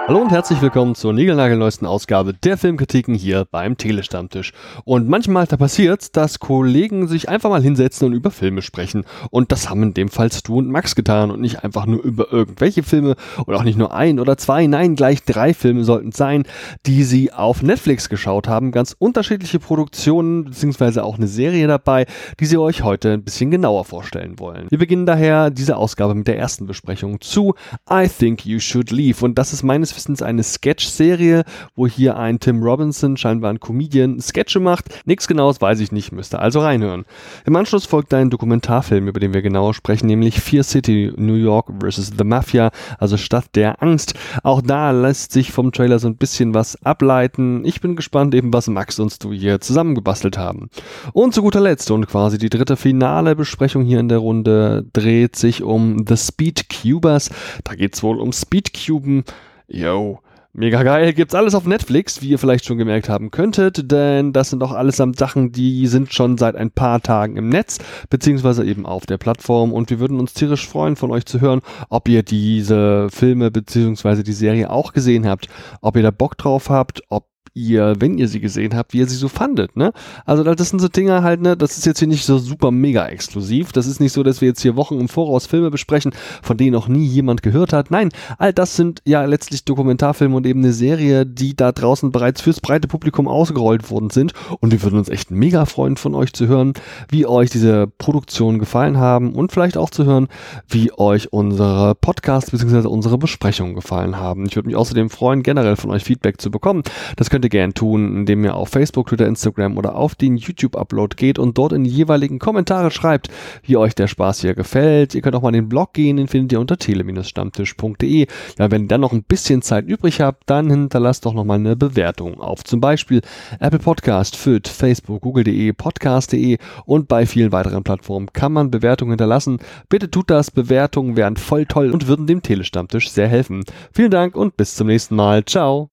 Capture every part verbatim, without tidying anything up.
Hallo und herzlich willkommen zur niegelnagelneuesten Ausgabe der Filmkritiken hier beim Telestammtisch. Und manchmal da passiert's, dass Kollegen sich einfach mal hinsetzen und über Filme sprechen. Und das haben in dem Fall Stu und Max getan und nicht einfach nur über irgendwelche Filme und auch nicht nur ein oder zwei, nein, gleich drei Filme sollten es sein, die sie auf Netflix geschaut haben. Ganz unterschiedliche Produktionen beziehungsweise auch eine Serie dabei, die sie euch heute ein bisschen genauer vorstellen wollen. Wir beginnen daher diese Ausgabe mit der ersten Besprechung zu I Think You Should Leave. Und das ist meines Wissens eine Sketch-Serie, wo hier ein Tim Robinson, scheinbar ein Comedian, Sketche macht. Nichts Genaues weiß ich nicht, müsste also reinhören. Im Anschluss folgt ein Dokumentarfilm, über den wir genauer sprechen, nämlich Fear City, New York versus The Mafia, also Stadt der Angst. Auch da lässt sich vom Trailer so ein bisschen was ableiten. Ich bin gespannt eben, was Max und du hier zusammengebastelt haben. Und zu guter Letzt und quasi die dritte finale Besprechung hier in der Runde dreht sich um The Speed Cubers. Da geht es wohl um Speedcuben. Yo, mega geil, gibt's alles auf Netflix, wie ihr vielleicht schon gemerkt haben könntet, denn das sind auch allesamt Sachen, die sind schon seit ein paar Tagen im Netz, beziehungsweise eben auf der Plattform, und wir würden uns tierisch freuen, von euch zu hören, ob ihr diese Filme beziehungsweise die Serie auch gesehen habt, ob ihr da Bock drauf habt, ob ihr, wenn ihr sie gesehen habt, wie ihr sie so fandet, ne? Also das sind so Dinger halt, ne, das ist jetzt hier nicht so super mega exklusiv, das ist nicht so, dass wir jetzt hier Wochen im Voraus Filme besprechen, von denen noch nie jemand gehört hat, nein, all das sind ja letztlich Dokumentarfilme und eben eine Serie, die da draußen bereits fürs breite Publikum ausgerollt worden sind, und wir würden uns echt mega freuen, von euch zu hören, wie euch diese Produktionen gefallen haben und vielleicht auch zu hören, wie euch unsere Podcasts bzw. unsere Besprechungen gefallen haben. Ich würde mich außerdem freuen, generell von euch Feedback zu bekommen. Das könnt ihr gern tun, indem ihr auf Facebook, Twitter, Instagram oder auf den YouTube-Upload geht und dort in die jeweiligen Kommentare schreibt, wie euch der Spaß hier gefällt. Ihr könnt auch mal in den Blog gehen, den findet ihr unter tele stammtisch punkt de. Ja, wenn ihr dann noch ein bisschen Zeit übrig habt, dann hinterlasst doch nochmal eine Bewertung auf zum Beispiel Apple Podcast, F Y D, Facebook, Google punkt de, Podcast punkt de und bei vielen weiteren Plattformen kann man Bewertungen hinterlassen. Bitte tut das, Bewertungen wären voll toll und würden dem Telestammtisch sehr helfen. Vielen Dank und bis zum nächsten Mal. Ciao.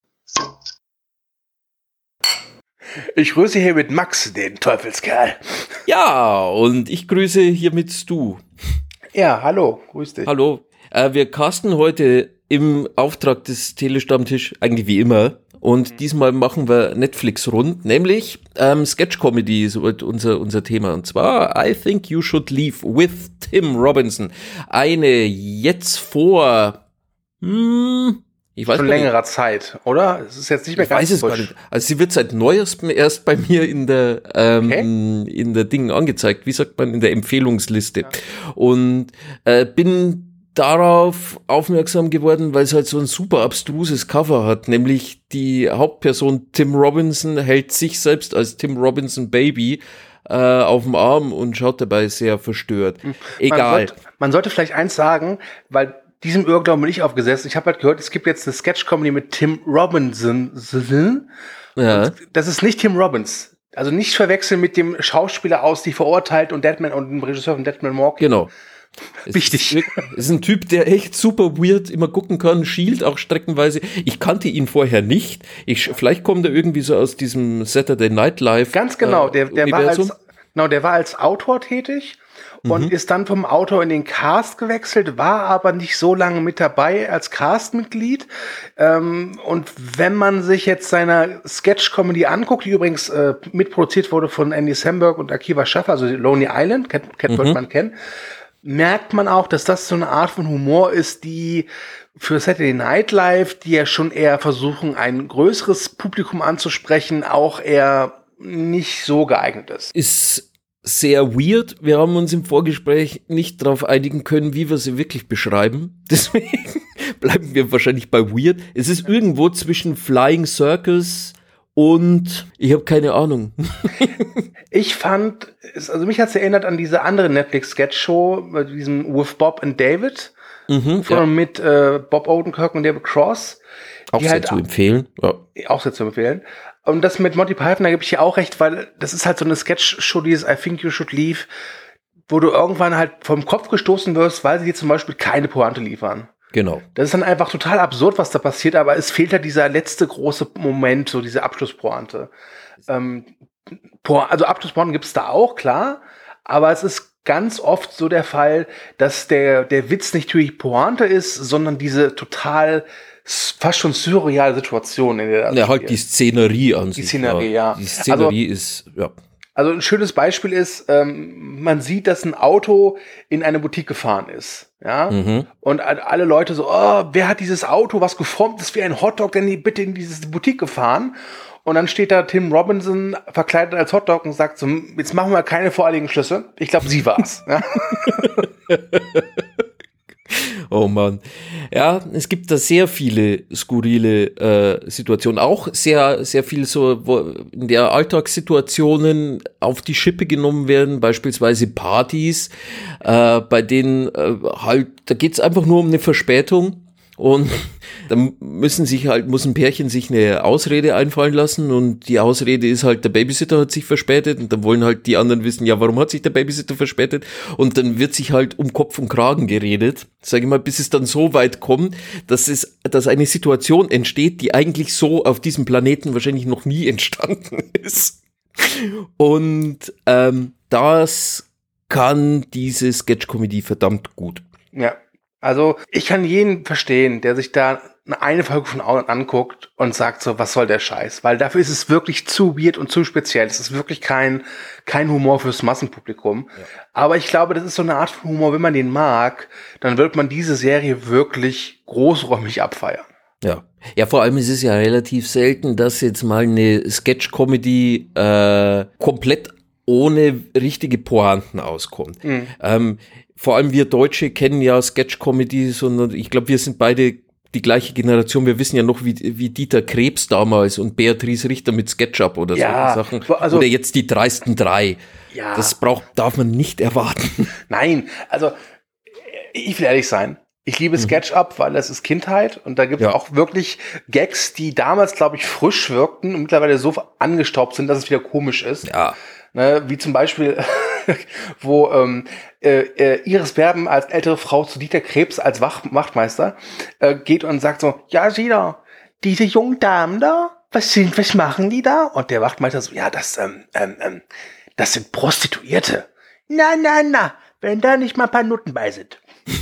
Ich grüße hier mit Max, den Teufelskerl. Ja, und ich grüße hier mit Stu. Ja, hallo, grüß dich. Hallo. Äh, wir casten heute im Auftrag des Telestammtisch, eigentlich wie immer. Und diesmal machen wir Netflix rund, nämlich ähm, Sketch-Comedy ist unser, unser Thema. Und zwar I Think You Should Leave with Tim Robinson. Eine jetzt vor... Hmm, Ich weiß Schon längerer nicht. Zeit, oder? Es ist jetzt nicht mehr ich ganz weiß es frisch. gar nicht. Also sie wird seit neuestem erst bei mir in der ähm, okay. in der Ding angezeigt. Wie sagt man, in der Empfehlungsliste. Ja. Und äh, bin darauf aufmerksam geworden, weil es halt so ein super abstruses Cover hat. Nämlich die Hauptperson Tim Robinson hält sich selbst als Tim Robinson Baby äh, auf dem Arm und schaut dabei sehr verstört. Egal. Man sollte, man sollte vielleicht eins sagen, weil diesem Irrglauben bin ich aufgesessen. Ich habe halt gehört, es gibt jetzt eine Sketch-Comedy mit Tim Robinson. Ja. Das ist nicht Tim Robbins. Also nicht verwechseln mit dem Schauspieler aus Die Verurteilt und Deadman und dem Regisseur von Deadman Walking. Genau. Wichtig. Es ist, es ist ein Typ, der echt super weird immer gucken kann, schielt auch streckenweise. Ich kannte ihn vorher nicht. Ich, vielleicht kommt er irgendwie so aus diesem Saturday Night Live. Ganz genau. Der, der, war als, genau, der war als Autor tätig. Und mhm. ist dann vom Autor in den Cast gewechselt, war aber nicht so lange mit dabei als Castmitglied. Ähm, und wenn man sich jetzt seiner Sketch-Comedy anguckt, die übrigens äh, mitproduziert wurde von Andy Samberg und Akiva Schaffer, also Lonely Island, kennt, kennt mhm. wird man kennen, merkt man auch, dass das so eine Art von Humor ist, die für Saturday Night Live, die ja schon eher versuchen, ein größeres Publikum anzusprechen, auch eher nicht so geeignet ist. Ist sehr weird. Wir haben uns im Vorgespräch nicht darauf einigen können, wie wir sie wirklich beschreiben. Deswegen bleiben wir wahrscheinlich bei weird. Es ist irgendwo zwischen Flying Circus und ich habe keine Ahnung. Ich fand, also mich hat es erinnert an diese andere Netflix-Sketch-Show, bei diesem With Bob and David, mhm, von ja. mit äh, Bob Odenkirk und David Cross. Auch sehr halt zu empfehlen. Ja. Auch sehr zu empfehlen. Und das mit Monty Python, da gebe ich ja auch recht, weil das ist halt so eine Sketch-Show, dieses I Think You Should Leave, wo du irgendwann halt vom Kopf gestoßen wirst, weil sie dir zum Beispiel keine Pointe liefern. Genau. Das ist dann einfach total absurd, was da passiert, aber es fehlt halt dieser letzte große Moment, so diese Abschlusspointe. Ähm, also Abschlusspointen gibt es da auch, klar, aber es ist ganz oft so der Fall, dass der, der Witz nicht natürlich Pointe ist, sondern diese total fast schon surreale Situation, in der ja, halt die Szenerie an die sich. Die Szenerie, ja. ja. Die Szenerie also, ist, ja. Also ein schönes Beispiel ist, ähm, man sieht, dass ein Auto in eine Boutique gefahren ist, ja, mhm. und alle Leute so, oh, wer hat dieses Auto, was geformt ist wie ein Hotdog, denn die bitte in diese Boutique gefahren? Und dann steht da Tim Robinson verkleidet als Hotdog und sagt so, jetzt machen wir keine voreiligen Schlüsse. Ich glaube, sie war's. Ja. Oh Mann. Ja, es gibt da sehr viele skurrile äh, Situationen. Auch sehr, sehr viel so, wo in der Alltagssituationen auf die Schippe genommen werden, beispielsweise Partys, äh, bei denen äh, halt, da geht's einfach nur um eine Verspätung. Und dann müssen sich halt, muss ein Pärchen sich eine Ausrede einfallen lassen und die Ausrede ist halt, der Babysitter hat sich verspätet und dann wollen halt die anderen wissen, ja, warum hat sich der Babysitter verspätet? Und dann wird sich halt um Kopf und Kragen geredet, sage ich mal, bis es dann so weit kommt, dass es, dass eine Situation entsteht, die eigentlich so auf diesem Planeten wahrscheinlich noch nie entstanden ist. Und ähm, das kann diese Sketch-Comedy verdammt gut. Ja. Also ich kann jeden verstehen, der sich da eine Folge von Auto anguckt und sagt so, was soll der Scheiß? Weil dafür ist es wirklich zu weird und zu speziell. Es ist wirklich kein kein Humor fürs Massenpublikum. Ja. Aber ich glaube, das ist so eine Art von Humor, wenn man den mag, dann wird man diese Serie wirklich großräumig abfeiern. Ja. Ja, vor allem ist es ja relativ selten, dass jetzt mal eine Sketch-Comedy äh, komplett ohne richtige Pointen auskommt. Mhm. Ähm, vor allem wir Deutsche kennen ja Sketch-Comedy, sondern ich glaube, wir sind beide die gleiche Generation. Wir wissen ja noch, wie, wie Dieter Krebs damals und Beatrice Richter mit SketchUp oder ja, solche Sachen. Also, oder jetzt die dreisten drei. Ja. Das braucht, darf man nicht erwarten. Nein, also ich will ehrlich sein. Ich liebe SketchUp, weil das ist Kindheit und da gibt es ja auch wirklich Gags, die damals, glaube ich, frisch wirkten und mittlerweile so angestaubt sind, dass es wieder komisch ist. Ja. Ne, wie zum Beispiel, wo ähm, äh, Iris Berben als ältere Frau zu Dieter Krebs als Wach- Wachtmeister äh, geht und sagt so, ja, sieh da, diese jungen Damen da, was sind, was machen die da? Und der Wachtmeister so, ja, das, ähm, ähm, ähm, das sind Prostituierte. Na, na, na, wenn da nicht mal ein paar Nutten bei sind.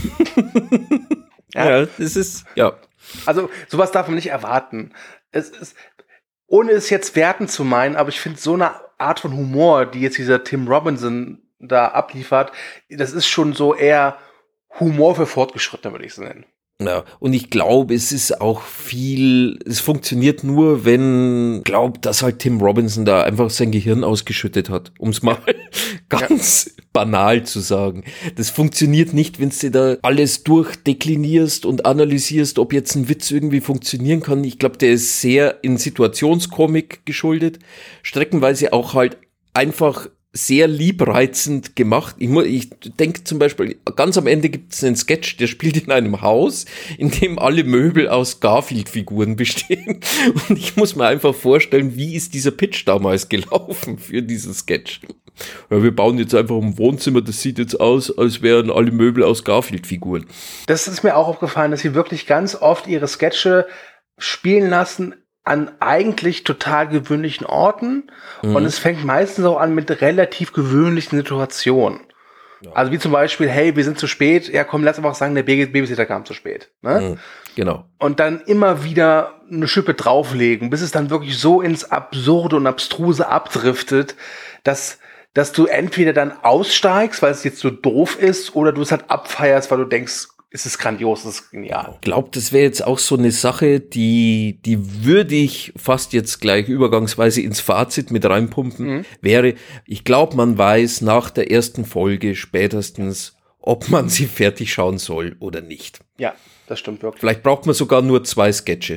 ja, ja, das ist, ja. Also, sowas darf man nicht erwarten. Es ist, ohne es jetzt werten zu meinen, aber ich finde so eine Art von Humor, die jetzt dieser Tim Robinson da abliefert, das ist schon so eher Humor für Fortgeschrittene, würde ich es nennen. Ja, und ich glaube, es ist auch viel, es funktioniert nur, wenn, glaubt, dass halt Tim Robinson da einfach sein Gehirn ausgeschüttet hat, um es mal ganz ja. banal zu sagen. Das funktioniert nicht, wenn du da alles durchdeklinierst und analysierst, ob jetzt ein Witz irgendwie funktionieren kann. Ich glaube, der ist sehr in Situationskomik geschuldet, streckenweise auch halt einfach sehr liebreizend gemacht. Ich, ich denke zum Beispiel, ganz am Ende gibt es einen Sketch, der spielt in einem Haus, in dem alle Möbel aus Garfield-Figuren bestehen. Und ich muss mir einfach vorstellen, wie ist dieser Pitch damals gelaufen für diesen Sketch? Ja, wir bauen jetzt einfach ein Wohnzimmer, das sieht jetzt aus, als wären alle Möbel aus Garfield-Figuren. Das ist mir auch aufgefallen, dass sie wirklich ganz oft ihre Sketche spielen lassen an eigentlich total gewöhnlichen Orten mhm. und es fängt meistens auch an mit relativ gewöhnlichen Situationen. Ja. Also wie zum Beispiel, hey, wir sind zu spät, ja komm, lass einfach sagen, der Babysitter kam zu spät. Ne? Mhm. Genau. Und dann immer wieder eine Schippe drauflegen, bis es dann wirklich so ins Absurde und Abstruse abdriftet, dass dass du entweder dann aussteigst, weil es jetzt so doof ist, oder du es halt abfeierst, weil du denkst, es ist grandios, es ist genial. Ich glaube, das wäre jetzt auch so eine Sache, die die würde ich fast jetzt gleich übergangsweise ins Fazit mit reinpumpen, mhm. wäre, ich glaube, man weiß nach der ersten Folge spätestens, ob man sie fertig schauen soll oder nicht. Ja, das stimmt wirklich. Vielleicht braucht man sogar nur zwei Sketche.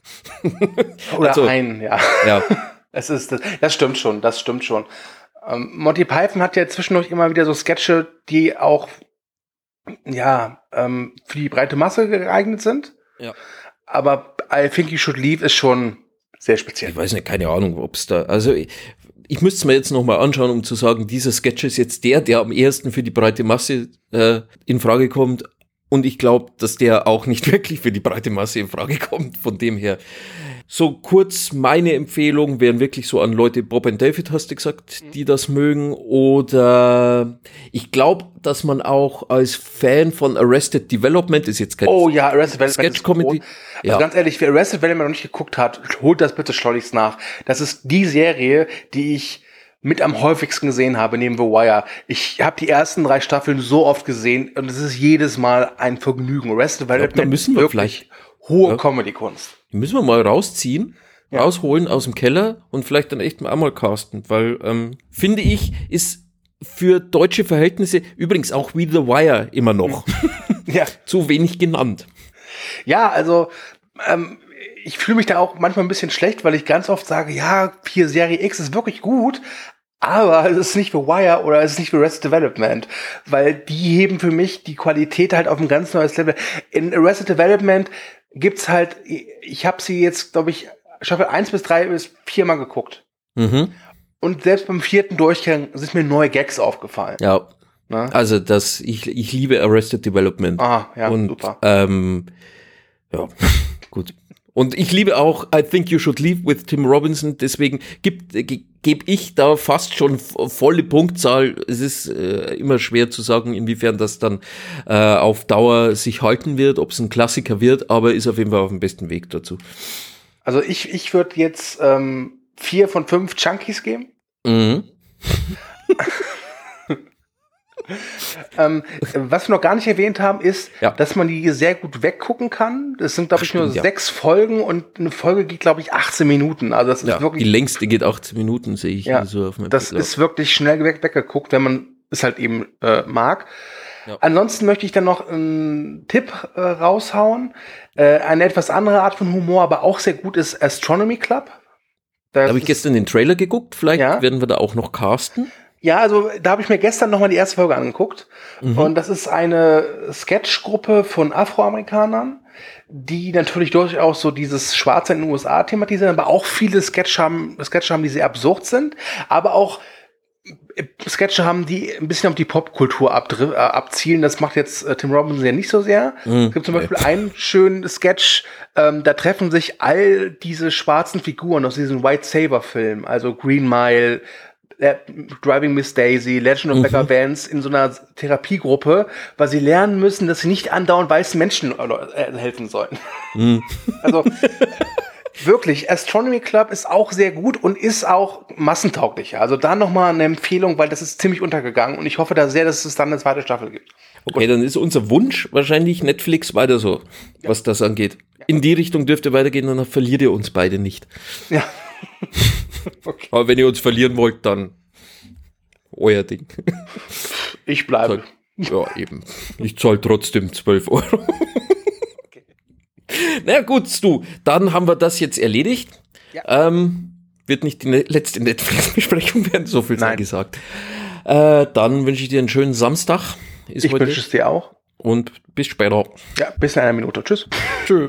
Oder also, einen, ja. Ja. Es ist, das, das stimmt schon, das stimmt schon. Ähm, Monty Python hat ja zwischendurch immer wieder so Sketche, die auch ja, ähm, für die breite Masse geeignet sind. Ja. Aber I Think You Should Leave ist schon sehr speziell. Ich weiß nicht, keine Ahnung, ob es da, also ich, ich müsste es mir jetzt nochmal anschauen, um zu sagen, dieser Sketch ist jetzt der, der am ehesten für die breite Masse äh, in Frage kommt. Und ich glaube, dass der auch nicht wirklich für die breite Masse in Frage kommt. Von dem her so kurz meine Empfehlung wären wirklich so an Leute, Bob and David hast du gesagt, die das mögen. Oder ich glaube, dass man auch als Fan von Arrested Development ist jetzt kein Oh ja, Arrested Development Sketch-Comedy. Also ja. Ganz ehrlich, wer Arrested Development noch nicht geguckt hat, holt das bitte schleunigst nach. Das ist die Serie, die ich mit am häufigsten gesehen habe, neben The Wire. Ich habe die ersten drei Staffeln so oft gesehen und es ist jedes Mal ein Vergnügen. Arrested Development da müssen wir vielleicht hohe ja. Comedy-Kunst. Die müssen wir mal rausziehen, ja. rausholen aus dem Keller und vielleicht dann echt mal einmal casten, weil, ähm, finde ich, ist für deutsche Verhältnisse übrigens auch wie The Wire immer noch ja. zu wenig genannt. Ja, also ähm, ich fühle mich da auch manchmal ein bisschen schlecht, weil ich ganz oft sage, ja, hier Serie X ist wirklich gut, aber es ist nicht für Wire oder es ist nicht für Arrested Development, weil die heben für mich die Qualität halt auf ein ganz neues Level. In Arrested Development gibt's halt, ich habe sie jetzt, glaube ich, Staffel eins bis drei bis vier Mal geguckt. Mhm. Und selbst beim vierten Durchgang sind mir neue Gags aufgefallen. Ja, na? Also das, ich, ich liebe Arrested Development. Ah, ja, und, super. Ähm, ja, gut. Und ich liebe auch I Think You Should Leave with Tim Robinson, deswegen gebe ge, geb ich da fast schon volle Punktzahl. Es ist äh, immer schwer zu sagen, inwiefern das dann äh, auf Dauer sich halten wird, ob es ein Klassiker wird, aber ist auf jeden Fall auf dem besten Weg dazu. Also ich, ich würde jetzt ähm, vier von fünf Chunkies geben. Mhm. ähm, was wir noch gar nicht erwähnt haben, ist, ja. dass man die sehr gut weggucken kann. Das sind, glaube ich, nur ja. sechs Folgen und eine Folge geht, glaube ich, achtzehn Minuten. Also das ist ja, wirklich. Die längste geht achtzehn Minuten, sehe ich. Ja, so auf meinem das Bild. ist wirklich schnell weg, weggeguckt, wenn man es halt eben äh, mag. Ja. Ansonsten möchte ich dann noch einen Tipp äh, raushauen. Äh, eine etwas andere Art von Humor, aber auch sehr gut ist Astronomy Club. Da habe ich gestern den Trailer geguckt. Vielleicht ja. werden wir da auch noch casten. Ja, also da habe ich mir gestern nochmal die erste Folge angeguckt. Mhm. Und das ist eine Sketchgruppe von Afroamerikanern, die natürlich durchaus so dieses Schwarze in den U S A thematisieren, aber auch viele Sketche haben, Sketche haben, die sehr absurd sind, aber auch Sketche haben, die ein bisschen auf die Popkultur abdri- äh, abzielen. Das macht jetzt äh, Tim Robinson ja nicht so sehr. Mhm. Es gibt zum Beispiel einen schönen Sketch, ähm, da treffen sich all diese schwarzen Figuren aus diesem White Saber-Film, also Green Mile, äh, Driving Miss Daisy, Legend of mhm. Bagger Vance in so einer Therapiegruppe, weil sie lernen müssen, dass sie nicht andauernd weißen Menschen äh, helfen sollen. Mhm. Also wirklich, Astronomy Club ist auch sehr gut und ist auch massentauglicher. Also da nochmal eine Empfehlung, weil das ist ziemlich untergegangen und ich hoffe da sehr, dass es dann eine zweite Staffel gibt. Okay, dann ist unser Wunsch wahrscheinlich Netflix weiter so, ja. was das angeht. Ja. In die Richtung dürft ihr weitergehen, dann verliert ihr uns beide nicht. Ja. Okay. Aber wenn ihr uns verlieren wollt, dann euer Ding. Ich bleibe. Ja, eben. Ich zahle trotzdem zwölf Euro. Na gut, Stu, dann haben wir das jetzt erledigt. Ja. Ähm, wird nicht die ne- letzte Netflix-Besprechung werden, so viel sei gesagt. Äh, dann wünsche ich dir einen schönen Samstag. Ist ich wünsche es dir auch. Und bis später. Ja, bis in einer Minute. Tschüss. Tschüss.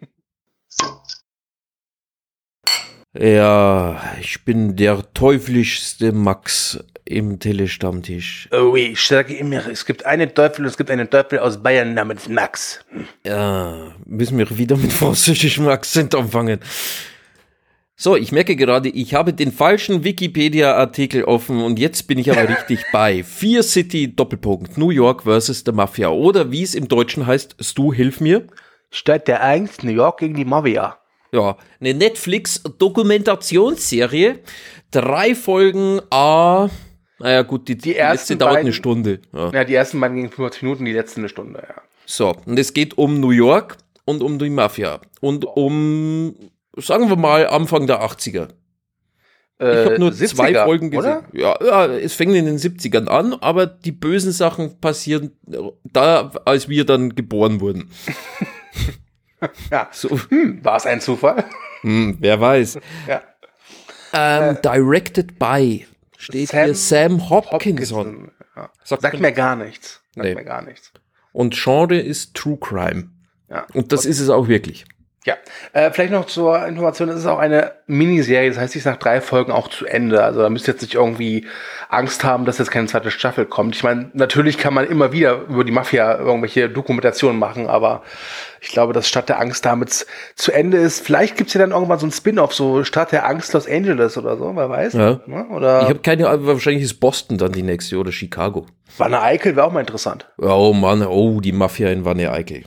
Ja, ich bin der teuflischste Max im Telestammtisch. Oh, ich sage immer, es gibt einen Teufel und es gibt einen Teufel aus Bayern namens Max. Ja, müssen wir wieder mit französischem Akzent anfangen. So, ich merke gerade, ich habe den falschen Wikipedia-Artikel offen und jetzt bin ich aber richtig bei Fear City Doppelpunkt New York versus the Mafia oder wie es im Deutschen heißt, Stu, hilf mir. Statt der Angst New York gegen die Mafia. Ja, eine Netflix-Dokumentationsserie, drei Folgen, ah, naja gut, die, die, die letzte dauert beiden, eine Stunde. Ja. ja, die ersten beiden gingen fünfundvierzig Minuten, die letzte eine Stunde, ja. So, und es geht um New York und um die Mafia und um, sagen wir mal, Anfang der achtziger. Äh, ich habe nur siebziger, zwei Folgen gesehen. Oder? Ja, ja, es fängt in den siebzigern an, aber die bösen Sachen passieren da, als wir dann geboren wurden. Ja, so. hm, war es ein Zufall? Hm, wer weiß. Ja. Ähm, äh, directed by steht Sam, hier Sam Hopkinson. Hopkinson. Ja. Sagt, Sagt mir gar nichts. Sagt nee. mir gar nichts. Und Genre ist True Crime. Ja. Und das Und, ist es auch wirklich. Ja, äh, vielleicht noch zur Information, es ist auch eine Miniserie, das heißt, sie ist nach drei Folgen auch zu Ende. Also da müsst ihr jetzt nicht irgendwie Angst haben, dass jetzt keine zweite Staffel kommt. Ich meine, natürlich kann man immer wieder über die Mafia irgendwelche Dokumentationen machen, aber ich glaube, dass Stadt der Angst damit zu Ende ist. Vielleicht gibt's ja dann irgendwann so ein Spin-off, so Stadt der Angst Los Angeles oder so, wer weiß. Ja. Ne? Oder ich habe keine Ahnung, wahrscheinlich ist Boston dann die nächste oder Chicago. Wanne Eickel wäre auch mal interessant. Oh Mann, oh, die Mafia in Wanne Eickel.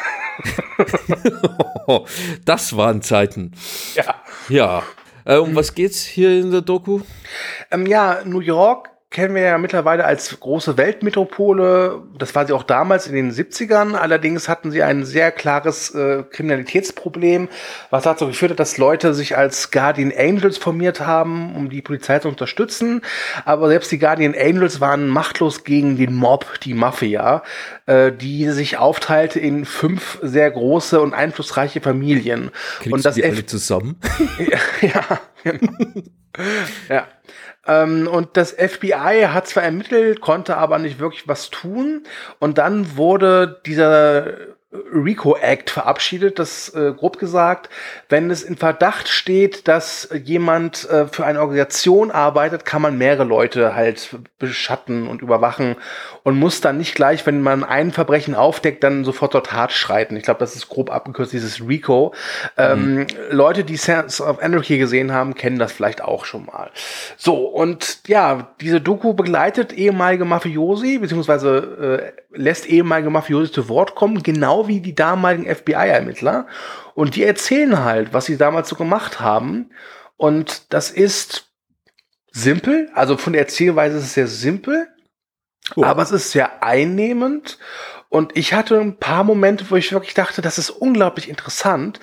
Das waren Zeiten. Ja. Ja. Äh, um hm. was geht's hier in der Doku? Ähm, ja, New York kennen wir ja mittlerweile als große Weltmetropole. Das war sie auch damals in den siebzigern. Allerdings hatten sie ein sehr klares äh, Kriminalitätsproblem, was dazu geführt hat, dass Leute sich als Guardian Angels formiert haben, um die Polizei zu unterstützen. Aber selbst die Guardian Angels waren machtlos gegen den Mob, die Mafia, äh, die sich aufteilte in fünf sehr große und einflussreiche Familien. Kriegst und das du die F- alle zusammen? ja, genau. Ja. Ähm, und das F B I hat zwar ermittelt, konnte aber nicht wirklich was tun. Und dann wurde dieser RICO Act verabschiedet, das äh, grob gesagt, wenn es in Verdacht steht, dass jemand äh, für eine Organisation arbeitet, kann man mehrere Leute halt beschatten und überwachen und muss dann nicht gleich, wenn man ein Verbrechen aufdeckt, dann sofort zur Tat schreiten. Ich glaube, das ist grob abgekürzt, dieses RICO. Ähm, mhm. Leute, die Sons of Anarchy gesehen haben, kennen das vielleicht auch schon mal. So, und ja, diese Doku begleitet ehemalige Mafiosi, beziehungsweise äh, lässt ehemalige Mafiosi zu Wort kommen, genau wie die damaligen F B I-Ermittler. Und die erzählen halt, was sie damals so gemacht haben. Und das ist simpel, also von der Erzählweise ist es sehr simpel, oh. aber es ist sehr einnehmend. Und ich hatte ein paar Momente, wo ich wirklich dachte, das ist unglaublich interessant,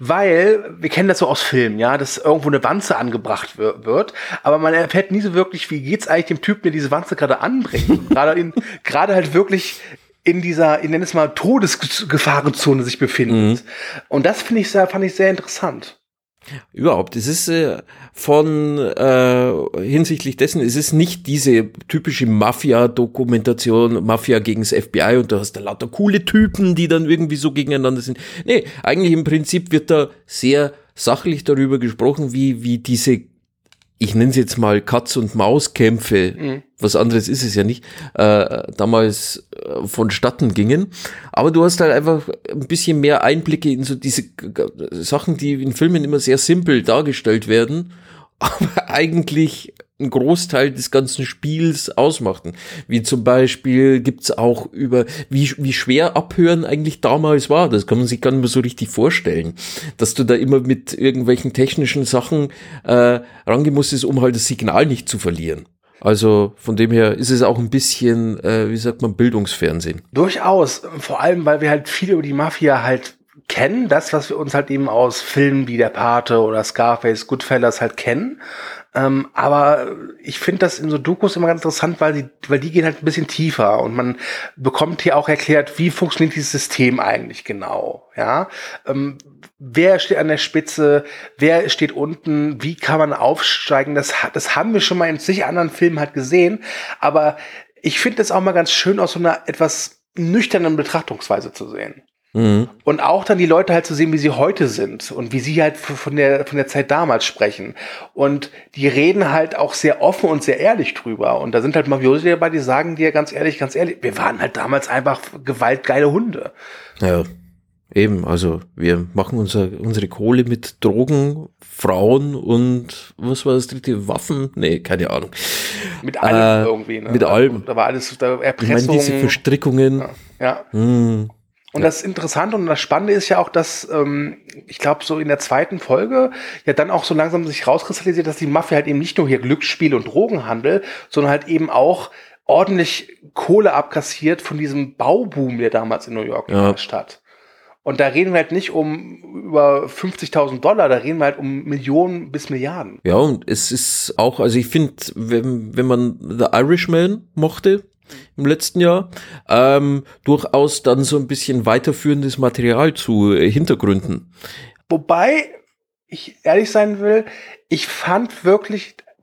weil wir kennen das so aus Filmen, ja, dass irgendwo eine Wanze angebracht wird, aber man erfährt nie so wirklich, wie geht's eigentlich dem Typen, der diese Wanze gerade anbringt. gerade in, gerade halt wirklich in dieser, ich nenne es mal, Todesgefahrenzone sich befindet. Mhm. Und das finde ich sehr, fand ich sehr interessant. Überhaupt, es ist äh, von äh, hinsichtlich dessen, es ist nicht diese typische Mafia-Dokumentation, Mafia gegen das F B I und du hast da lauter coole Typen, die dann irgendwie so gegeneinander sind. Nee, eigentlich im Prinzip wird da sehr sachlich darüber gesprochen, wie wie diese, ich nenne es jetzt mal Katz- und Maus-Kämpfe, mhm. was anderes ist es ja nicht, äh, damals äh, vonstatten gingen. Aber du hast halt einfach ein bisschen mehr Einblicke in so diese g- Sachen, die in Filmen immer sehr simpel dargestellt werden, aber eigentlich einen Großteil des ganzen Spiels ausmachten. Wie zum Beispiel gibt's auch über, wie, wie schwer Abhören eigentlich damals war. Das kann man sich gar nicht mehr so richtig vorstellen. Dass du da immer mit irgendwelchen technischen Sachen äh, rangehen musstest, um halt das Signal nicht zu verlieren. Also von dem her ist es auch ein bisschen, äh, wie sagt man, Bildungsfernsehen. Durchaus. Vor allem, weil wir halt viel über die Mafia halt kennen. Das, was wir uns halt eben aus Filmen wie Der Pate oder Scarface, Goodfellas halt kennen. Ähm, aber ich finde das in so Dokus immer ganz interessant, weil die, weil die gehen halt ein bisschen tiefer und man bekommt hier auch erklärt, wie funktioniert dieses System eigentlich genau, ja, ähm, wer steht an der Spitze, wer steht unten, wie kann man aufsteigen, das, das haben wir schon mal in zig anderen Filmen halt gesehen, aber ich finde das auch mal ganz schön aus so einer etwas nüchternen Betrachtungsweise zu sehen. Mhm. Und auch dann die Leute halt zu sehen, wie sie heute sind und wie sie halt von der von der Zeit damals sprechen. Und die reden halt auch sehr offen und sehr ehrlich drüber. Und da sind halt Mafiosi dabei, die sagen dir ganz ehrlich, ganz ehrlich, wir waren halt damals einfach gewaltgeile Hunde. Ja, eben. Also wir machen unser, unsere Kohle mit Drogen, Frauen und was war das dritte? Waffen? Nee, keine Ahnung. Mit allem äh, irgendwie. Ne? Mit allem. Da war alles, da Erpressung. Ich meine, diese Verstrickungen. Ja. ja. Hm. Und das Interessante und das Spannende ist ja auch, dass ähm, ich glaube, so in der zweiten Folge ja dann auch so langsam sich rauskristallisiert, dass die Mafia halt eben nicht nur hier Glücksspiel und Drogenhandel, sondern halt eben auch ordentlich Kohle abkassiert von diesem Bauboom, der damals in New York geherrscht hat. Und da reden wir halt nicht um über fünfzigtausend Dollar, da reden wir halt um Millionen bis Milliarden. Ja, und es ist auch, also ich finde, wenn, wenn man The Irishman mochte, im letzten Jahr, ähm, durchaus dann so ein bisschen weiterführendes Material zu äh, Hintergründen. Wobei ich ehrlich sein will, ich fand wirklich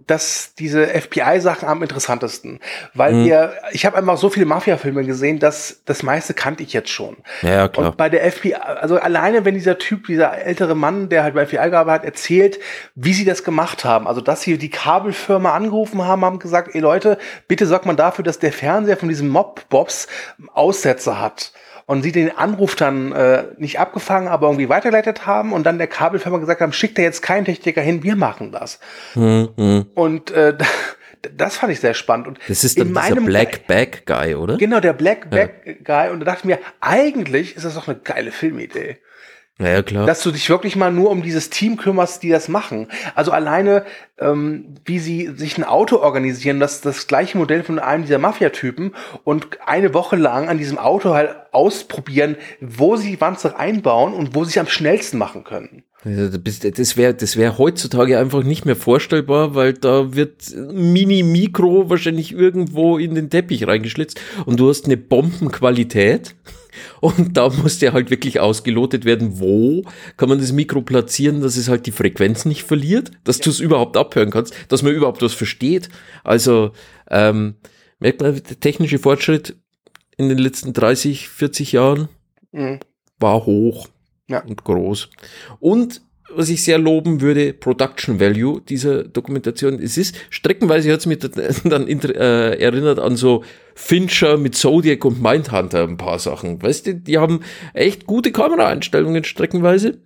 dass diese F B I-Sachen am interessantesten. Weil mhm. wir, ich habe einfach so viele Mafia-Filme gesehen, dass das meiste kannte ich jetzt schon. Ja, klar. Und bei der F B I, also alleine wenn dieser Typ, dieser ältere Mann, der halt bei F B I gearbeitet hat, erzählt, wie sie das gemacht haben. Also dass sie die Kabelfirma angerufen haben, haben gesagt, ey Leute, bitte sorgt man dafür, dass der Fernseher von diesem Mob-Bobs Aussätze hat. Und sie den Anruf dann äh, nicht abgefangen, aber irgendwie weitergeleitet haben und dann der Kabelfirma gesagt haben, schickt da jetzt keinen Techniker hin, wir machen das. Mhm. Und äh, das fand ich sehr spannend. Und das ist dann dieser Black Bag Guy, oder? Genau, der Black Bag ja. Guy. Und da dachte ich mir, eigentlich ist das doch eine geile Filmidee. Ja, klar. Dass du dich wirklich mal nur um dieses Team kümmerst, die das machen. Also alleine, ähm, wie sie sich ein Auto organisieren, das das gleiche Modell von einem dieser Mafia-Typen und eine Woche lang an diesem Auto halt ausprobieren, wo sie die Wanze einbauen und wo sie es am schnellsten machen können. Das wäre das wäre heutzutage einfach nicht mehr vorstellbar, weil da wird Mini-Mikro wahrscheinlich irgendwo in den Teppich reingeschlitzt und du hast eine Bombenqualität. Und da muss der halt wirklich ausgelotet werden, wo kann man das Mikro platzieren, dass es halt die Frequenz nicht verliert, dass ja. du es überhaupt abhören kannst, dass man überhaupt was versteht. Also ähm, merkt man, der technische Fortschritt in den letzten dreißig, vierzig Jahren mhm. war hoch ja. und groß. Und was ich sehr loben würde, Production Value dieser Dokumentation. Es ist, streckenweise hat es mich dann äh, erinnert an so Fincher mit Zodiac und Mindhunter ein paar Sachen. Weißt du, die haben echt gute Kameraeinstellungen streckenweise.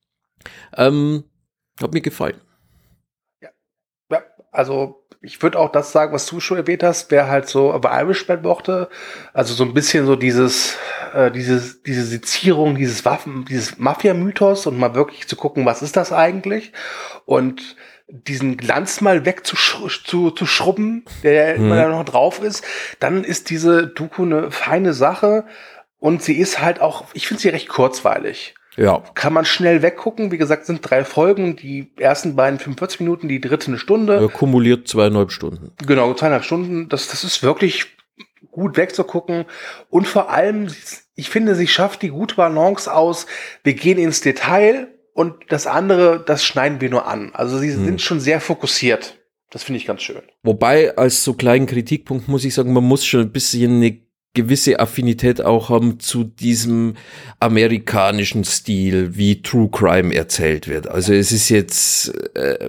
Ähm, hat mir gefallen. Ja, ja also ich würde auch das sagen, was du schon erwähnt hast, wer halt so aber Irishman mochte, also so ein bisschen so dieses, äh, dieses, diese Sezierung, dieses Waffen, dieses Mafia-Mythos und mal wirklich zu gucken, was ist das eigentlich? Und diesen Glanz mal wegzuschrubben, zu, zu schrubben, der mhm. immer da noch drauf ist, dann ist diese Doku eine feine Sache und sie ist halt auch, ich finde sie recht kurzweilig. Ja. Kann man schnell weggucken. Wie gesagt, sind drei Folgen. Die ersten beiden fünfundvierzig Minuten, die dritte eine Stunde. Ja, kumuliert zweieinhalb Stunden. Genau, zweieinhalb Stunden. Das, das ist wirklich gut wegzugucken. Und vor allem, ich finde, sie schafft die gute Balance aus. Wir gehen ins Detail und das andere, das schneiden wir nur an. Also sie hm. sind schon sehr fokussiert. Das finde ich ganz schön. Wobei, als so kleinen Kritikpunkt muss ich sagen, man muss schon ein bisschen eine gewisse Affinität auch haben zu diesem amerikanischen Stil, wie True Crime erzählt wird. Also es ist jetzt äh,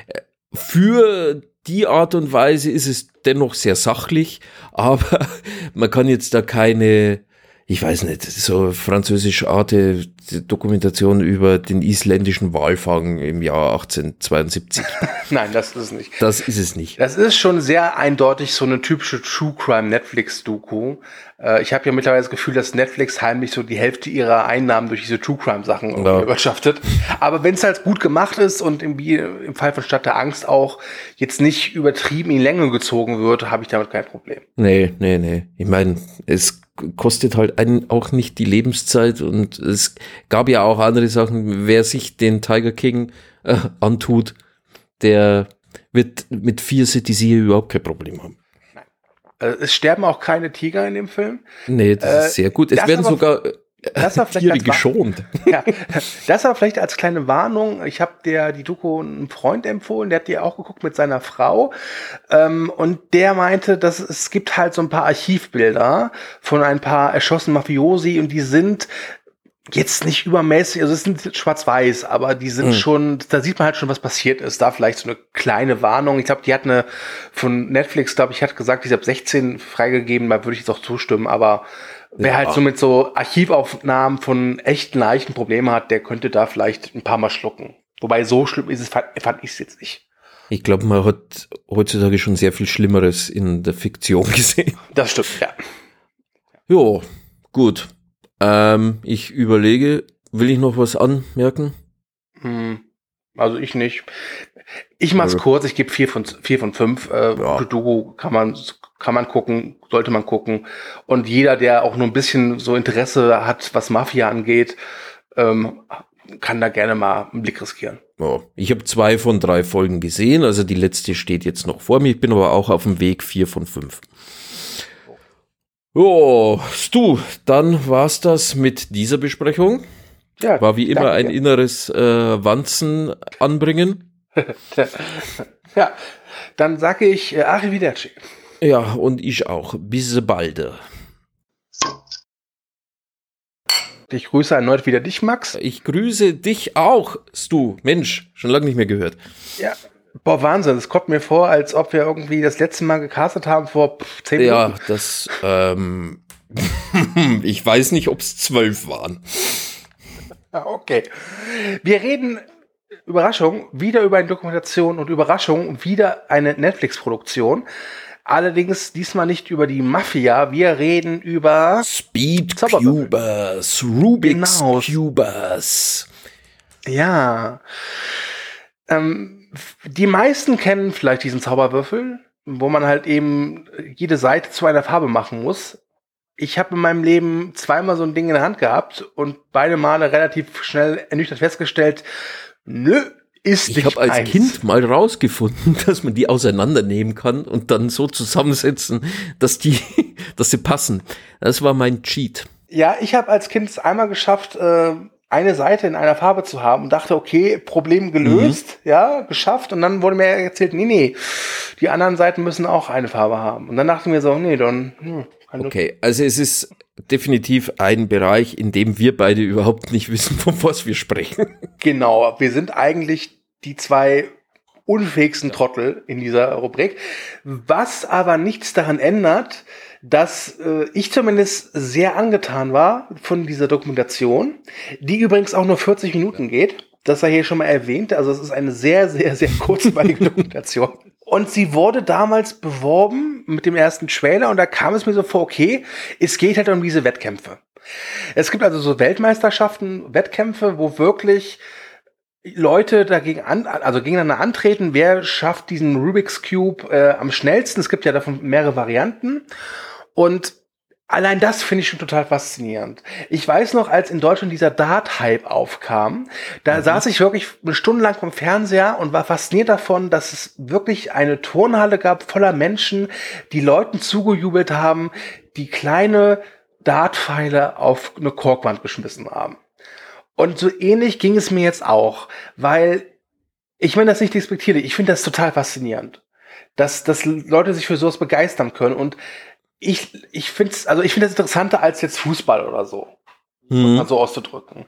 für die Art und Weise ist es dennoch sehr sachlich, aber man kann jetzt da keine, ich weiß nicht, so französische Arte Dokumentation über den isländischen Walfang im Jahr achtzehnhundertzweiundsiebzig. Nein, das ist es nicht. Das ist es nicht. Das ist schon sehr eindeutig so eine typische True Crime Netflix-Doku. Äh, ich habe ja mittlerweile das Gefühl, dass Netflix heimlich so die Hälfte ihrer Einnahmen durch diese True Crime Sachen ja. erwirtschaftet. Aber wenn es halt gut gemacht ist und im, im Fall von Stadt der Angst auch jetzt nicht übertrieben in Länge gezogen wird, habe ich damit kein Problem. Nee, nee, nee. Ich meine, es kostet halt einen auch nicht die Lebenszeit und es gab ja auch andere Sachen. Wer sich den Tiger King äh, antut, der wird mit vier Cities hier überhaupt kein Problem haben. Nein. Also es sterben auch keine Tiger in dem Film. Nee, das äh, ist sehr gut. Es werden sogar das war Tiere geschont. Ja, das war vielleicht als kleine Warnung. Ich habe der die Doku einem Freund empfohlen, der hat die auch geguckt mit seiner Frau. Ähm, und der meinte, dass es gibt halt so ein paar Archivbilder von ein paar erschossenen Mafiosi und die sind jetzt nicht übermäßig, also es sind schwarz-weiß, aber die sind mhm. schon, da sieht man halt schon, was passiert ist. Da vielleicht so eine kleine Warnung. Ich glaube, die hat eine von Netflix, glaube ich, hat gesagt, ich habe sechzehn freigegeben, da würde ich jetzt auch zustimmen, aber wer ja. halt so mit so Archivaufnahmen von echten Leichen Probleme hat, der könnte da vielleicht ein paar Mal schlucken. Wobei so schlimm ist es, fand, fand ich es jetzt nicht. Ich glaube, man hat heutzutage schon sehr viel Schlimmeres in der Fiktion gesehen. Das stimmt, ja. Jo, gut. Ähm, ich überlege, will ich noch was anmerken? Hm, also ich nicht. Ich mach's ja. kurz, ich gebe vier von vier von fünf. Äh, ja. Doku kann man kann man gucken, sollte man gucken. Und jeder, der auch nur ein bisschen so Interesse hat, was Mafia angeht, ähm, kann da gerne mal einen Blick riskieren. Ja. Ich habe zwei von drei Folgen gesehen, also die letzte steht jetzt noch vor mir. Ich bin aber auch auf dem Weg, vier von fünf. Jo, Stu, dann war's das mit dieser Besprechung. Ja, war wie immer danke. Ein inneres äh, Wanzen anbringen. Ja, dann sage ich äh, Arrivederci. Ja, und ich auch. Bis bald. Ich grüße erneut wieder dich, Max. Ich grüße dich auch, Stu. Mensch, schon lange nicht mehr gehört. Ja, boah, Wahnsinn. Es kommt mir vor, als ob wir irgendwie das letzte Mal gecastet haben vor pff, zehn Minuten. Ja, das, ähm, ich weiß nicht, ob es zwölf waren. Ja, okay. Wir reden, Überraschung, wieder über eine Dokumentation und Überraschung, wieder eine Netflix-Produktion. Allerdings diesmal nicht über die Mafia, wir reden über Speed Cubers, Rubik's genau. Cubers. Ja. Ähm, die meisten kennen vielleicht diesen Zauberwürfel, wo man halt eben jede Seite zu einer Farbe machen muss. Ich habe in meinem Leben zweimal so ein Ding in der Hand gehabt und beide Male relativ schnell ernüchtert festgestellt, nö, ist nicht Ich habe als eins. Kind mal rausgefunden, dass man die auseinandernehmen kann und dann so zusammensetzen, dass die, dass sie passen. Das war mein Cheat. Ja, ich habe als Kind es einmal geschafft, äh, eine Seite in einer Farbe zu haben und dachte, okay, Problem gelöst, mhm. ja, geschafft. Und dann wurde mir erzählt, nee, nee, die anderen Seiten müssen auch eine Farbe haben. Und dann dachte ich mir so, nee, dann... Hm, okay, also es ist definitiv ein Bereich, in dem wir beide überhaupt nicht wissen, von was wir sprechen. Genau, wir sind eigentlich die zwei unfähigsten Trottel in dieser Rubrik, was aber nichts daran ändert, dass äh, ich zumindest sehr angetan war von dieser Dokumentation, die übrigens auch nur vierzig Minuten geht. Das sei hier schon mal erwähnt, also es ist eine sehr, sehr, sehr kurzweilige Dokumentation. Und sie wurde damals beworben mit dem ersten Trailer und da kam es mir so vor, okay, es geht halt um diese Wettkämpfe. Es gibt also so Weltmeisterschaften, Wettkämpfe, wo wirklich Leute dagegen an, also gegeneinander antreten, wer schafft diesen Rubik's Cube äh, am schnellsten. Es gibt ja davon mehrere Varianten. Und allein das finde ich schon total faszinierend. Ich weiß noch, als in Deutschland dieser Dart-Hype aufkam, da mhm. saß ich wirklich eine Stunde lang vom Fernseher und war fasziniert davon, dass es wirklich eine Turnhalle gab voller Menschen, die Leuten zugejubelt haben, die kleine Dartpfeile auf eine Korkwand geschmissen haben. Und so ähnlich ging es mir jetzt auch, weil ich meine das nicht despektierlich, ich finde das total faszinierend, dass, dass Leute sich für sowas begeistern können und ich, ich finde es, also ich finde das interessanter als jetzt Fußball oder so, mhm. um mal so auszudrücken.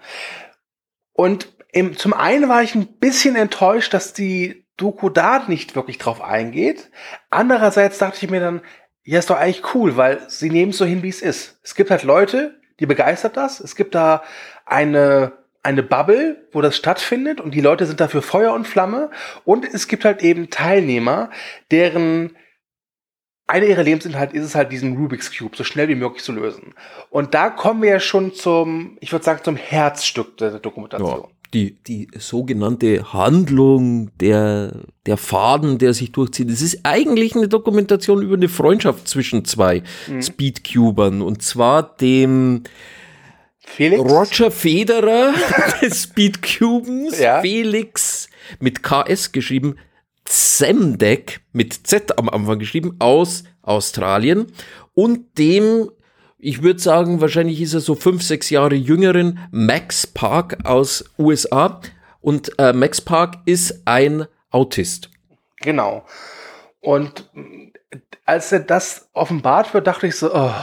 Und im, zum einen war ich ein bisschen enttäuscht, dass die Doku da nicht wirklich drauf eingeht. Andererseits dachte ich mir dann, ja, ist doch eigentlich cool, weil sie nehmen es so hin, wie es ist. Es gibt halt Leute, die begeistert das. Es gibt da eine, eine Bubble, wo das stattfindet und die Leute sind dafür Feuer und Flamme. Und es gibt halt eben Teilnehmer, deren eine ihrer Lebensinhalt ist es halt, diesen Rubik's Cube so schnell wie möglich zu lösen. Und da kommen wir ja schon zum, ich würde sagen, zum Herzstück der Dokumentation. Ja, die, die sogenannte Handlung, der, der Faden, der sich durchzieht. Es ist eigentlich eine Dokumentation über eine Freundschaft zwischen zwei mhm. Speedcubern. Und zwar dem Felix? Roger Federer des Speedcubens, ja. Felix mit K S geschrieben, Zemdek mit Z am Anfang geschrieben, aus Australien und dem, ich würde sagen, wahrscheinlich ist er so fünf, sechs Jahre jüngeren Max Park aus U S A und äh, Max Park ist ein Autist. Genau. Und als er das offenbart wird, dachte ich so, oh,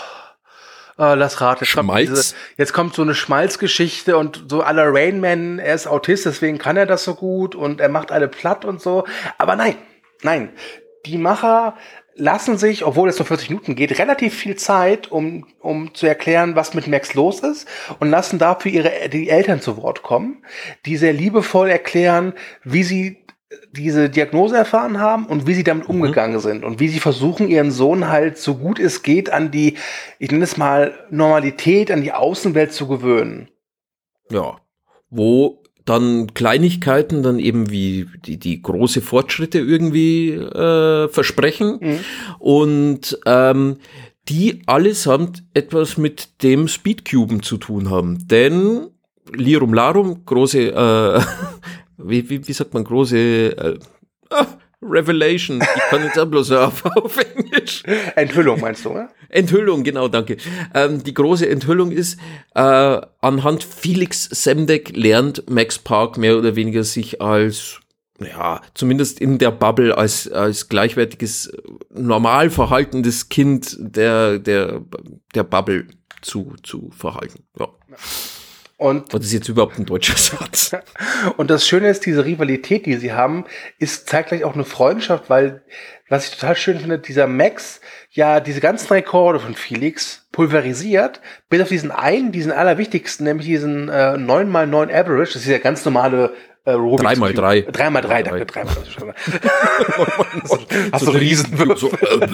oh lass raten. Schmalz. Diese, jetzt kommt so eine Schmalzgeschichte und so à la Rain Man, er ist Autist, deswegen kann er das so gut und er macht alle platt und so. Aber nein, nein. Die Macher lassen sich, obwohl es nur vierzig Minuten geht, relativ viel Zeit, um, um zu erklären, was mit Max los ist und lassen dafür ihre, die Eltern zu Wort kommen, die sehr liebevoll erklären, wie sie diese Diagnose erfahren haben und wie sie damit mhm. umgegangen sind und wie sie versuchen, ihren Sohn halt so gut es geht an die, ich nenne es mal, Normalität, an die Außenwelt zu gewöhnen. Ja, wo dann Kleinigkeiten dann eben wie die, die große Fortschritte irgendwie äh, versprechen mhm. und ähm, die allesamt etwas mit dem Speedcuben zu tun haben. Denn Lirum Larum, große äh, Wie, wie, wie sagt man, große äh, ah, Revelation. Ich kann jetzt auch bloß auf, auf Englisch. Enthüllung meinst du, oder? Enthüllung, genau, danke. Ähm, die große Enthüllung ist, äh, anhand Felix Zemdek lernt Max Park mehr oder weniger sich als ja, zumindest in der Bubble als, als gleichwertiges, normal verhaltendes Kind der, der, der Bubble zu, zu verhalten. Ja. Und das ist jetzt überhaupt ein deutscher Satz. Und das Schöne ist, diese Rivalität, die sie haben, ist zeitgleich auch eine Freundschaft, weil, was ich total schön finde, dieser Max ja diese ganzen Rekorde von Felix pulverisiert, bis auf diesen einen, diesen allerwichtigsten, nämlich diesen äh, neun mal neun Average, das ist ja ganz normale äh, Rubik's drei mal drei. drei mal drei, danke, drei mal drei. Hast du einen Riesenwürfel.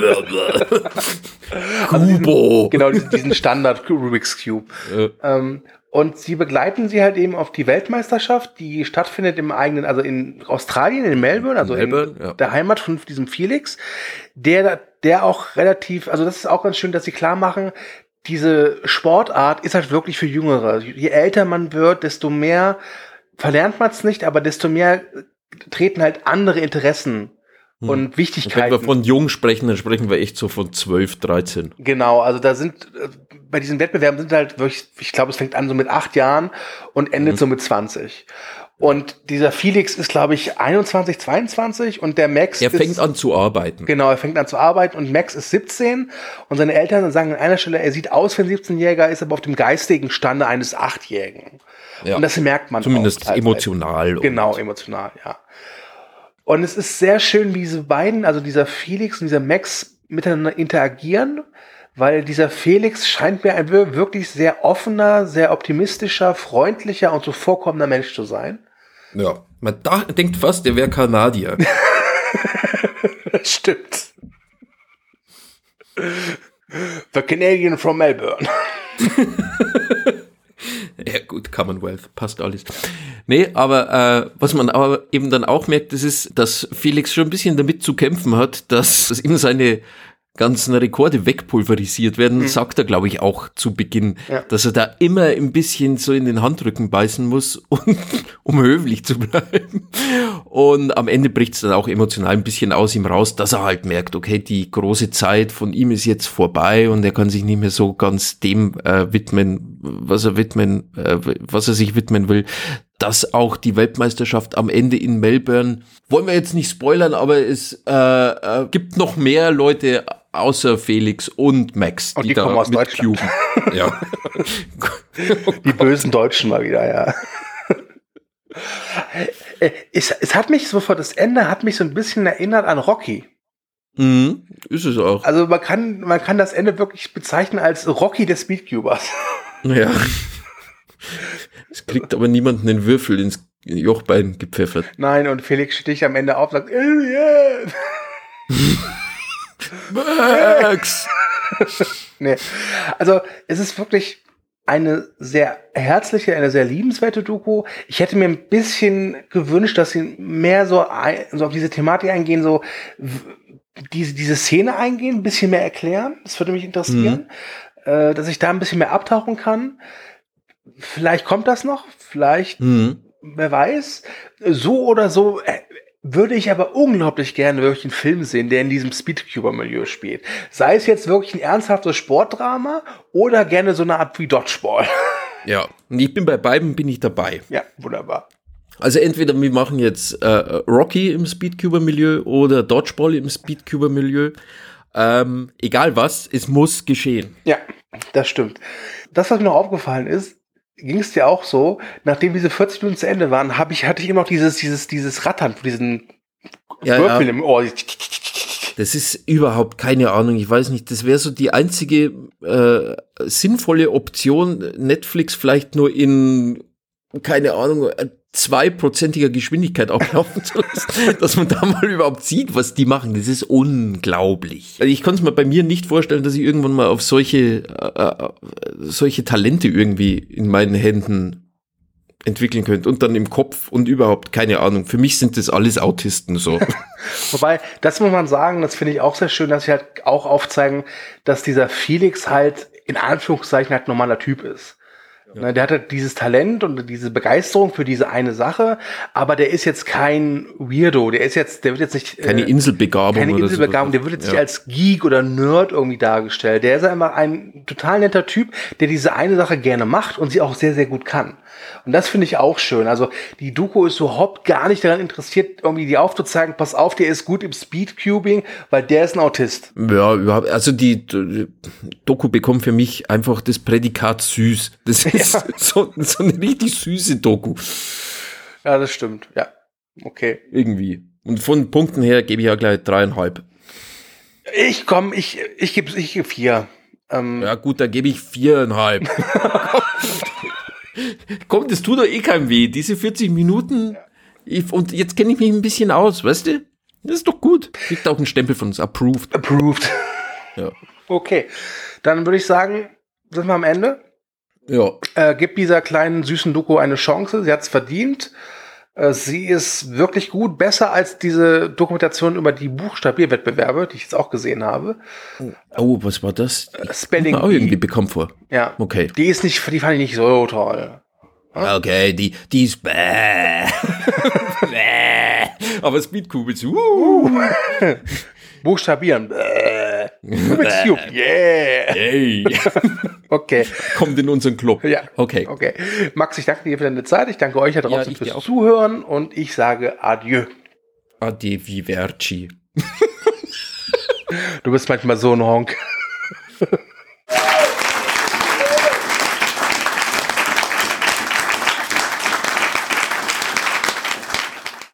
Kubo. Genau, diesen, diesen Standard Rubik's Cube. Ja. Ähm, Und sie begleiten sie halt eben auf die Weltmeisterschaft, die stattfindet im eigenen, also in Australien, in Melbourne, also in, Melbourne, in ja. der Heimat von diesem Felix, der, der auch relativ, also das ist auch ganz schön, dass sie klar machen, diese Sportart ist halt wirklich für Jüngere. Je älter man wird, desto mehr verlernt man es nicht, aber desto mehr treten halt andere Interessen hm. und Wichtigkeiten. Wenn wir von jung sprechen, dann sprechen wir echt so von zwölf, dreizehn. Genau, also da sind, bei diesen Wettbewerben sind halt wirklich, ich glaube, es fängt an so mit acht Jahren und endet mhm. so mit zwanzig. Und dieser Felix ist, glaube ich, einundzwanzig, zweiundzwanzig und der Max Er fängt ist, an zu arbeiten. Genau, er fängt an zu arbeiten und Max ist siebzehn und seine Eltern sagen an einer Stelle, er sieht aus wie ein siebzehnjähriger, ist aber auf dem geistigen Stande eines achtjährigen. Ja. Und das merkt man Zumindest auch, emotional. Halt. Genau, emotional, ja. Und es ist sehr schön, wie diese beiden, also dieser Felix und dieser Max miteinander interagieren, weil dieser Felix scheint mir ein wirklich sehr offener, sehr optimistischer, freundlicher und so vorkommender Mensch zu sein. Ja, man da, denkt fast, der wäre Kanadier. Stimmt. The Canadian from Melbourne. Ja gut, Commonwealth, passt alles. Nee, aber äh, was man aber eben dann auch merkt, das ist, dass Felix schon ein bisschen damit zu kämpfen hat, dass, dass ihm seine ganzen Rekorde wegpulverisiert werden, mhm. sagt er, glaube ich, auch zu Beginn, ja. dass er da immer ein bisschen so in den Handrücken beißen muss, um, um höflich zu bleiben. Und am Ende bricht es dann auch emotional ein bisschen aus ihm raus, dass er halt merkt, okay, die große Zeit von ihm ist jetzt vorbei und er kann sich nicht mehr so ganz dem äh, widmen, was er widmen, äh, was er sich widmen will. Dass auch die Weltmeisterschaft am Ende in Melbourne, wollen wir jetzt nicht spoilern, aber es äh, äh, gibt noch mehr Leute außer Felix und Max, und die, die kommen da aus Deutschland. Ja. Die bösen Deutschen mal wieder, ja. Es, es hat mich so vor das Ende hat mich so ein bisschen erinnert an Rocky. Mhm, ist es auch. Also man kann man kann das Ende wirklich bezeichnen als Rocky des Speedcubers. Ja. Es kriegt aber niemand einen Würfel ins Jochbein gepfeffert. Nein, und Felix sticht am Ende auf und sagt, Alien! Max! Nee. Also, es ist wirklich eine sehr herzliche, eine sehr liebenswerte Doku. Ich hätte mir ein bisschen gewünscht, dass sie mehr so, ein, so auf diese Thematik eingehen, so diese, diese Szene eingehen, ein bisschen mehr erklären. Das würde mich interessieren. Mhm. Äh, dass ich da ein bisschen mehr abtauchen kann. Vielleicht kommt das noch, vielleicht, mhm. wer weiß. So oder so äh, würde ich aber unglaublich gerne wirklich einen Film sehen, der in diesem Speedcuber-Milieu spielt. Sei es jetzt wirklich ein ernsthaftes Sportdrama oder gerne so eine Art wie Dodgeball. Ja, und ich bin bei beiden bin ich dabei. Ja, wunderbar. Also entweder wir machen jetzt äh, Rocky im Speedcuber-Milieu oder Dodgeball im Speedcuber-Milieu. Ähm, egal was, es muss geschehen. Ja, das stimmt. Das, was mir noch aufgefallen ist, ging es dir auch so, nachdem diese vierzig Minuten zu Ende waren, habe ich, hatte ich immer noch dieses, dieses, dieses Rattern von diesen ja, Würfeln ja. im Ohr. Das ist überhaupt keine Ahnung, ich weiß nicht, das wäre so die einzige äh, sinnvolle Option, Netflix vielleicht nur in, keine Ahnung, zweiprozentiger Geschwindigkeit ablaufen zu lassen, dass man da mal überhaupt sieht, was die machen. Das ist unglaublich. Also ich kann es mir bei mir nicht vorstellen, dass ich irgendwann mal auf solche äh, solche Talente irgendwie in meinen Händen entwickeln könnte und dann im Kopf und überhaupt, keine Ahnung. Für mich sind das alles Autisten so. Wobei, das muss man sagen, das finde ich auch sehr schön, dass sie halt auch aufzeigen, dass dieser Felix halt in Anführungszeichen halt normaler Typ ist. Ja. Der hatte dieses Talent und diese Begeisterung für diese eine Sache, aber der ist jetzt kein Weirdo, der ist jetzt, der wird jetzt nicht... Keine äh, Inselbegabung. Keine Inselbegabung, der wird jetzt ja. nicht als Geek oder Nerd irgendwie dargestellt. Der ist einfach ein total netter Typ, der diese eine Sache gerne macht und sie auch sehr, sehr gut kann. Und das finde ich auch schön. Also die Doku ist überhaupt gar nicht daran interessiert, irgendwie die aufzuzeigen, pass auf, der ist gut im Speedcubing, weil der ist ein Autist. Ja, überhaupt. Also die, die Doku bekommt für mich einfach das Prädikat süß. Das ist ja. so, so eine richtig süße Doku. Ja, das stimmt. Ja, okay. Irgendwie. Und von Punkten her gebe ich ja gleich dreieinhalb. Ich komm, ich, ich gebe ich geb vier. Ähm, ja gut, dann gebe ich viereinhalb. Komm, das tut doch eh keinem weh. Diese vierzig Minuten. Ich, und jetzt kenne ich mich ein bisschen aus, weißt du? Das ist doch gut. Kriegt auch einen Stempel von uns. Approved. Approved. Ja. Okay. Dann würde ich sagen, sind wir am Ende. Ja. Äh, gibt dieser kleinen süßen Doku eine Chance. Sie hat es verdient. Äh, sie ist wirklich gut. Besser als diese Dokumentation über die Buchstabierwettbewerbe, die ich jetzt auch gesehen habe. Oh, was war das? Äh, Spelling Bee. Auch irgendwie bekannt vor. Ja. Okay. Die ist nicht, die fand ich nicht so toll. Hm? Okay, die, die ist bäh. Bäh. Aber Speedcube ist uh. Buchstabieren. Bäh. Rubik's Cube. Yeah. Yay. Okay. Kommt in unseren Club. Ja. Okay. Okay. Max, ich danke dir für deine Zeit. Ich danke euch da draußen ja, fürs Zuhören und ich sage Adieu. Arrivederci. Du bist manchmal so ein Honk.